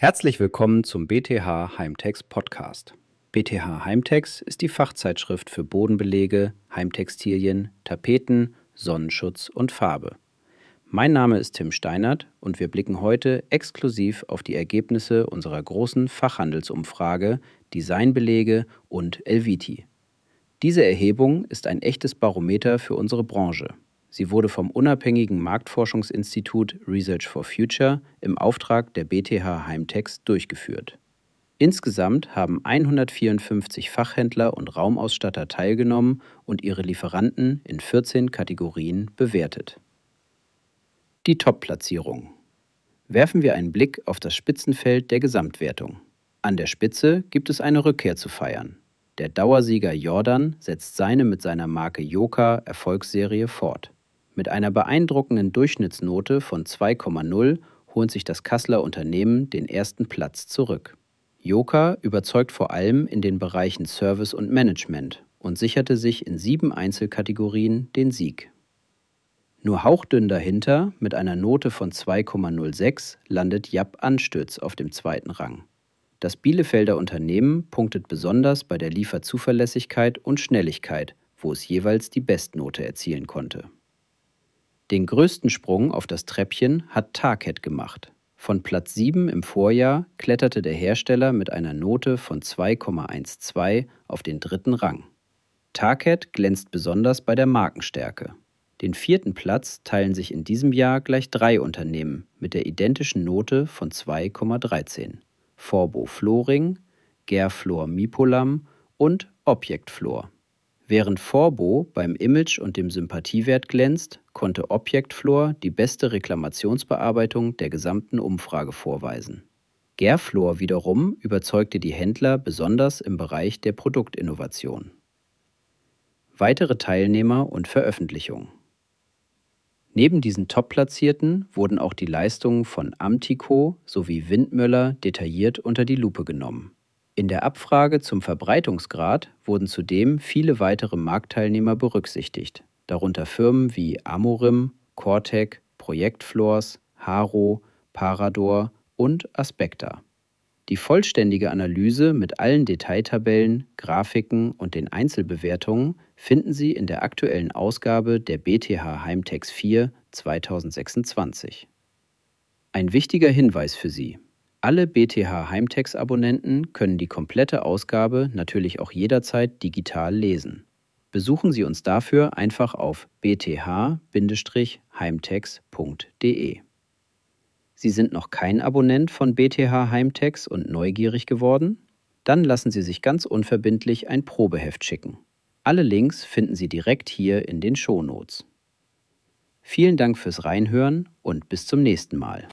Herzlich willkommen zum BTH Heimtex Podcast. BTH Heimtex ist die Fachzeitschrift für Bodenbelege, Heimtextilien, Tapeten, Sonnenschutz und Farbe. Mein Name ist Tim Steinert und wir blicken heute exklusiv auf die Ergebnisse unserer großen Fachhandelsumfrage Designbelege und Elviti. Diese Erhebung ist ein echtes Barometer für unsere Branche. Sie wurde vom unabhängigen Marktforschungsinstitut Research for Future im Auftrag der BTH Heimtex durchgeführt. Insgesamt haben 154 Fachhändler und Raumausstatter teilgenommen und ihre Lieferanten in 14 Kategorien bewertet. Die Top-Platzierung. Werfen wir einen Blick auf das Spitzenfeld der Gesamtwertung. An der Spitze gibt es eine Rückkehr zu feiern. Der Dauersieger Jordan setzt seine mit seiner Marke Joka Erfolgsserie fort. Mit einer beeindruckenden Durchschnittsnote von 2,0 holt sich das Kasseler Unternehmen den ersten Platz zurück. Joka überzeugt vor allem in den Bereichen Service und Management und sicherte sich in 7 Einzelkategorien den Sieg. Nur hauchdünn dahinter, mit einer Note von 2,06, landet Japp Anstütz auf dem zweiten Rang. Das Bielefelder Unternehmen punktet besonders bei der Lieferzuverlässigkeit und Schnelligkeit, wo es jeweils die Bestnote erzielen konnte. Den größten Sprung auf das Treppchen hat Tarkett gemacht. Von Platz 7 im Vorjahr kletterte der Hersteller mit einer Note von 2,12 auf den 3. Rang. Tarkett glänzt besonders bei der Markenstärke. Den 4. Platz teilen sich in diesem Jahr gleich 3 Unternehmen mit der identischen Note von 2,13. Forbo Flooring, Gerflor Mipolam und Object Floor. Während Forbo beim Image und dem Sympathiewert glänzt, konnte Object Floor die beste Reklamationsbearbeitung der gesamten Umfrage vorweisen. Gerflor wiederum überzeugte die Händler besonders im Bereich der Produktinnovation. Weitere Teilnehmer und Veröffentlichungen. Neben diesen Top-Platzierten wurden auch die Leistungen von Amtico sowie Windmöller detailliert unter die Lupe genommen. In der Abfrage zum Verbreitungsgrad wurden zudem viele weitere Marktteilnehmer berücksichtigt, darunter Firmen wie Amorim, Cortec, Projektfloors, Haro, Parador und Aspecta. Die vollständige Analyse mit allen Detailtabellen, Grafiken und den Einzelbewertungen finden Sie in der aktuellen Ausgabe der BTH Heimtex 4 2026. Ein wichtiger Hinweis für Sie: Alle BTH Heimtex-Abonnenten können die komplette Ausgabe natürlich auch jederzeit digital lesen. Besuchen Sie uns dafür einfach auf bth-heimtex.de. Sie sind noch kein Abonnent von BTH Heimtex und neugierig geworden? Dann lassen Sie sich ganz unverbindlich ein Probeheft schicken. Alle Links finden Sie direkt hier in den Shownotes. Vielen Dank fürs Reinhören und bis zum nächsten Mal.